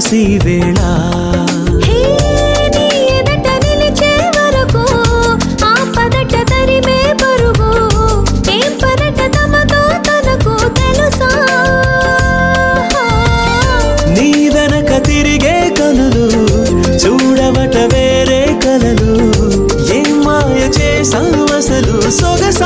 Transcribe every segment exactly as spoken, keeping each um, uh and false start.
వయసి వేళ నీ వెనక తిరిగే కనులు చూడవట వేరే కలలు ఏం మాయ చేసావు అసలు సొగసా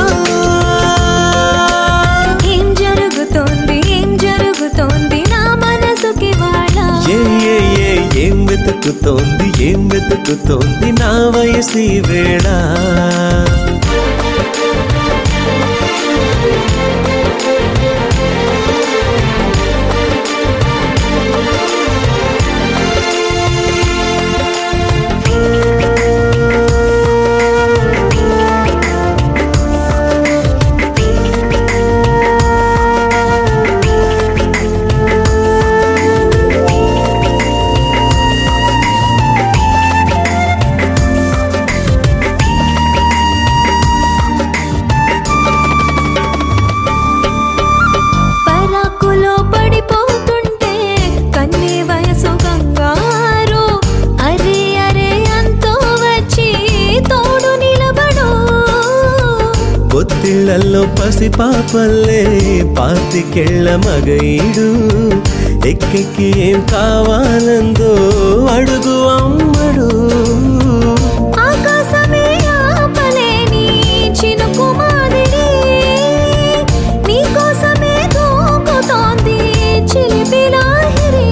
ఏం జరుగుతోంది ఏం జరుగుతోంది నా మనసుకి వాళ్ళ ఏ ఏ ఏ ఏం వెతుకుతోంది ఏం వెతుకుతోంది నా వయసి వేళ ఒత్తిళ్లలో పసి పాపల్లే పాతికెళ్ళ మగైడు ఎక్కెక్కి ఏం కావాలందో అడుగు అమ్మడు ఆకాశమే ఆపలేని చినుకు మాదిరి నీకోసమే దూకుతోంది చిలిపి లాహిరి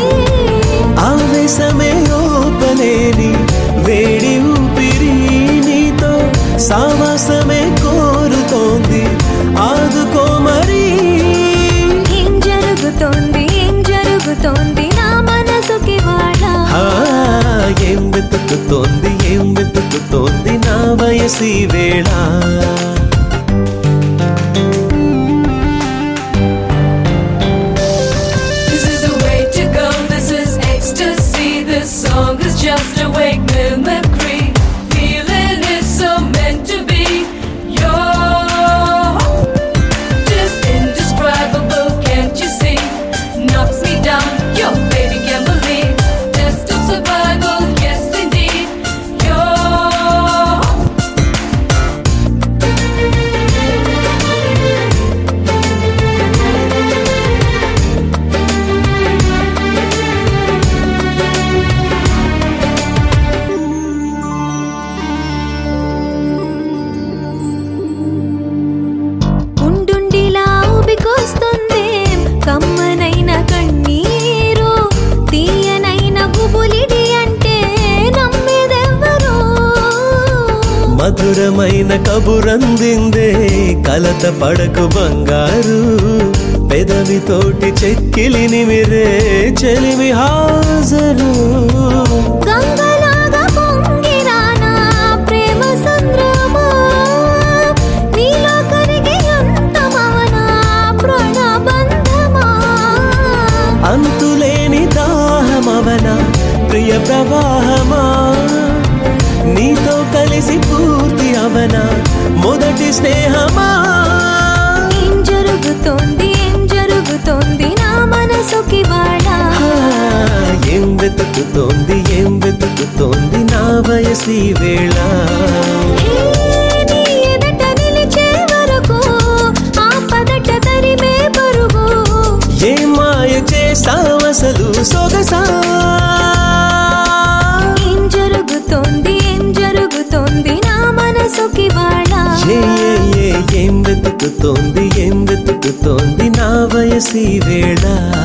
ఆవేశమే ఓపలేని వేడి ఊపిరి నీతో సావాసమే కోరుతోంది ఆదుకో మరి ఏం జరుగుతోంది ఏం జరుగుతోంది నా మనసుకి వాళ్ళ ఏం వెతుకుతోంది ఏం వెతుకుతోంది నా వయసి వేళ This is the way to go, this is ecstasy. This song is just a wake mimicry. Feeling is so meant to be. You're just indescribable, can't you see? Knocks me down, your baby can't believe. Test of survival, yes indeed. You're ఉండుండిలా ఊపికొస్తుంది కమ్మనైన కన్నీరు తీయనైన గుబులిడి అంటే నమ్మేదెవ్వరు మధురమైన కబురందిందే కలత పడకు బంగారు పెదవితోటి చెక్కిలి నిమిరే చెలిమి హాజరు గంగలాగా పొంగిరా నా ప్రేమ సంద్రమా నీలో కరిగి అంతమవనా ప్రాణబంధమా అంతులేని దాహమవన ప్రియ ప్రవాహమా నీతో కలిసి పూర్తి అవన మొదటి స్నేహమా ఏం జరుగుతోంది ఏం జరుగుతోంది నా మనసుకి వాళ్ళ ఏం వెతుకుతోంది ఏం వెతుకుతోంది నా వయసి వేళ నీ ఎదుట నిలిచే వరకు ఆ పదట తరిమే పరుగు ఏ మాయ చేసావు అసలు సొగసా ఏం జరుగుతోంది ఏం జరుగుతోంది నా మనసుకి వాళ్ళ ఏ ఏ ఏ ఏం వెతుకుతోంది ఏం వెతుకుతోంది నా వయసి వేళ